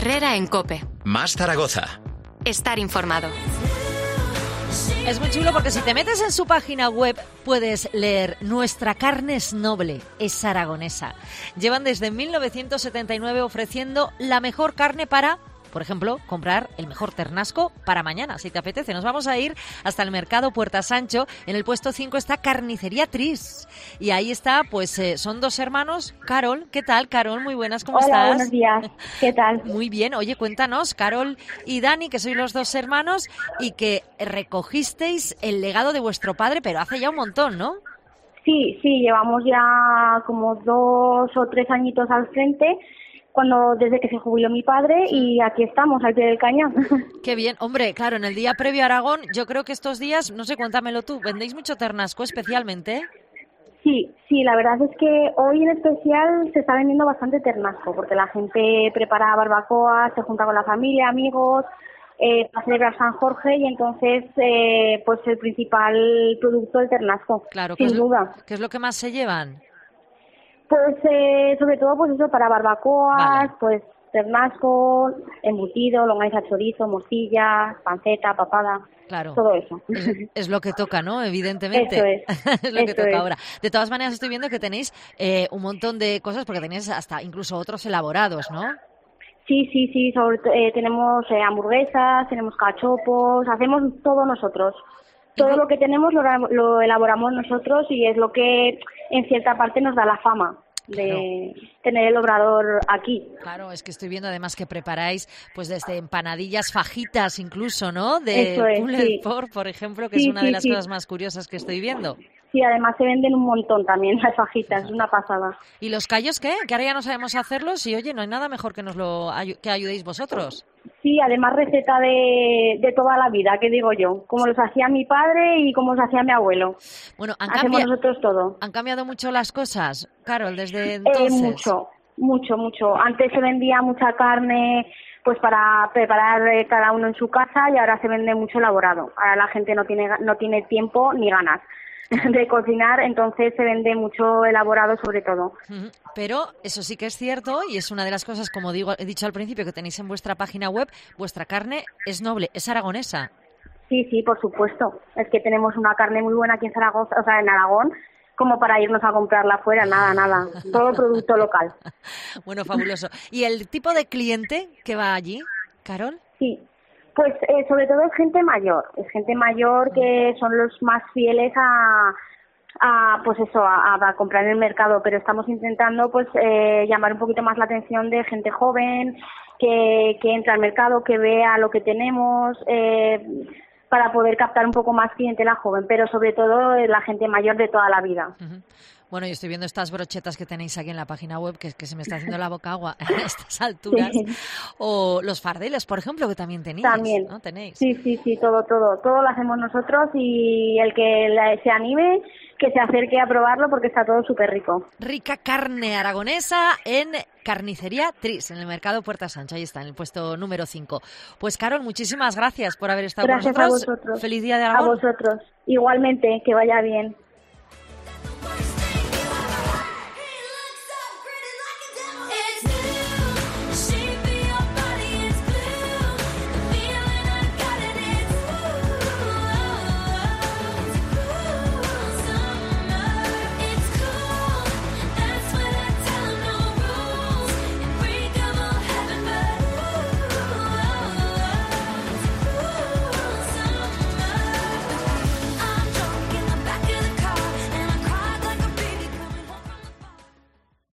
Herrera en COPE. Más Zaragoza. Estar informado. Es muy chulo porque si te metes en su página web puedes leer: nuestra carne es noble, es aragonesa. Llevan desde 1979 ofreciendo la mejor carne para, por ejemplo, comprar el mejor ternasco para mañana, si te apetece. Nos vamos a ir hasta el mercado Puerta Sancho. En el puesto 5 está Carnicería Tris. Y ahí está, pues son dos hermanos. Carol, ¿qué tal, Carol? Muy buenas, ¿cómo estás? Hola, buenos días. ¿Qué tal? Muy bien. Oye, cuéntanos, Carol y Dani, que sois los dos hermanos y que recogisteis el legado de vuestro padre, pero hace ya un montón, ¿no? Sí, llevamos ya como 2 o 3 añitos al frente, desde que se jubiló mi padre, y aquí estamos, al pie del cañón. Qué bien. Hombre, claro, en el día previo a Aragón, yo creo que estos días, no sé, cuéntamelo tú, ¿vendéis mucho ternasco especialmente? Sí, la verdad es que hoy en especial se está vendiendo bastante ternasco, porque la gente prepara barbacoas, se junta con la familia, amigos, para celebrar San Jorge, y entonces pues el principal producto es el ternasco, claro, sin duda. ¿Qué es lo que más se llevan? Pues sobre todo pues eso, para barbacoas, vale. Pues ternasco, embutido, longaniza, chorizo, morcilla, panceta, papada, claro. Todo eso. Es lo que toca, ¿no? Evidentemente. Eso es. Es lo que toca ahora. De todas maneras, estoy viendo que tenéis un montón de cosas, porque tenéis hasta incluso otros elaborados, ¿no? Sí, tenemos hamburguesas, tenemos cachopos, hacemos todo nosotros. Todo lo que tenemos lo elaboramos nosotros, y es lo que en cierta parte nos da la fama de tener el obrador aquí. Claro, es que estoy viendo además que preparáis pues desde empanadillas, fajitas incluso, ¿no? De Pulled pork, por ejemplo, que es una de las cosas más curiosas que estoy viendo. Sí, además se venden un montón también las fajitas, es una pasada. ¿Y los callos qué? Que ahora ya no sabemos hacerlos y, oye, no hay nada mejor que que ayudéis vosotros. Sí, además receta de toda la vida, ¿qué digo yo? Como los hacía mi padre y como los hacía mi abuelo. Bueno, hacemos nosotros todo. ¿Han cambiado mucho las cosas, Carol, desde entonces? Mucho. Antes se vendía mucha carne pues para preparar cada uno en su casa, y ahora se vende mucho elaborado. Ahora la gente no tiene tiempo ni ganas de cocinar, entonces se vende mucho elaborado sobre todo. Pero eso sí que es cierto, y es una de las cosas, como he dicho al principio, que tenéis en vuestra página web: vuestra carne es noble, es aragonesa. Sí, por supuesto. Es que tenemos una carne muy buena aquí en Zaragoza, o sea, en Aragón, como para irnos a comprarla afuera, nada. Todo producto local. Bueno, fabuloso. ¿Y el tipo de cliente que va allí, Carol? Sí. Pues sobre todo es gente mayor que son los más fieles a comprar en el mercado, pero estamos intentando pues llamar un poquito más la atención de gente joven que entra al mercado, que vea lo que tenemos, para poder captar un poco más clientela joven, pero sobre todo la gente mayor de toda la vida. Bueno, yo estoy viendo estas brochetas que tenéis aquí en la página web, que se me está haciendo la boca agua a estas alturas. Sí. O los fardeles, por ejemplo, que también tenéis. También. ¿No? ¿Tenéis? Sí, todo lo hacemos nosotros, y el que se anime, que se acerque a probarlo, porque está todo súper rico. Rica carne aragonesa en Carnicería Tris, en el mercado Puerta Sancho. Ahí está, en el puesto número 5. Pues, Carol, muchísimas gracias por haber estado con nosotros. Gracias a vosotros. Feliz día de Aragón. A vosotros. Igualmente, que vaya bien.